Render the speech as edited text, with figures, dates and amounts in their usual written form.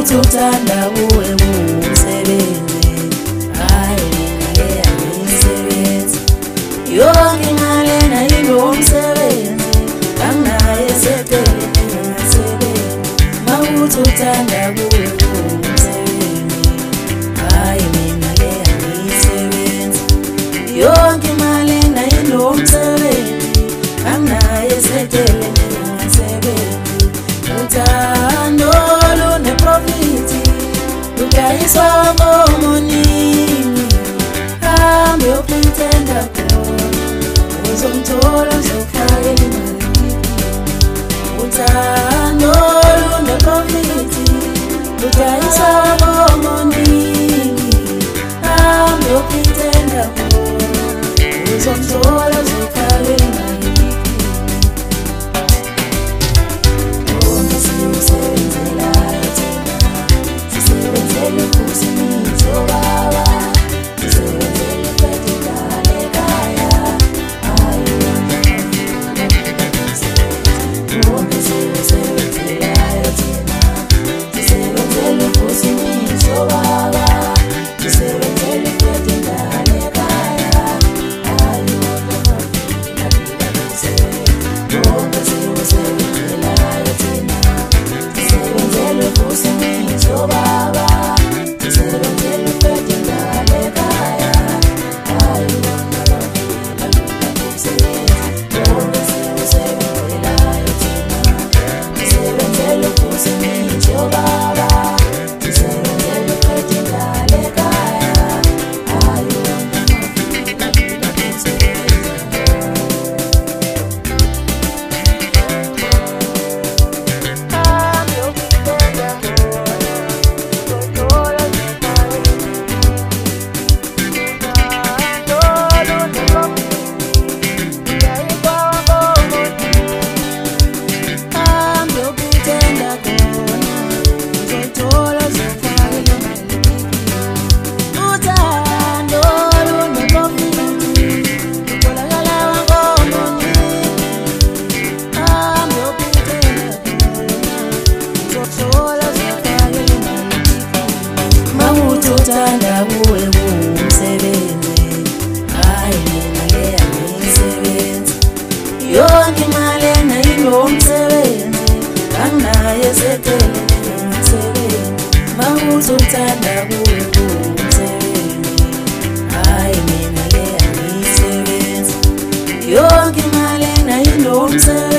uthanda kuwe umsebenzi, hayi ngale angisebenzi. Yonke imali nayilo umsebenzi, anginaye eseceleni engasebenzi. Mawuthi uthanda kuwe umsebenzi, hayi mina le angisebenzi. Yonke imali nayilo umsebenzi, anginaye eseceleni engasebenzi. Uthando luneprofit, ludayiswa ngomuningi. Hambe uyopretenda khona, uzomthola uzofaka imali. Uthando luneprofit, ludayiswa ngomuningi. Hambe uyopretenda khona, uzomthola uzofaka imali. Uthanda kuwe umsebenzi, hayi mina le angisebenzi. Yonke imali nayilo umsebenzi, anginaye eseceleni engasebenzi. Mawuthi uthanda kuwe umsebenzi, hayi mina le angisebenzi. Yonke imali nayilo umsebenzi.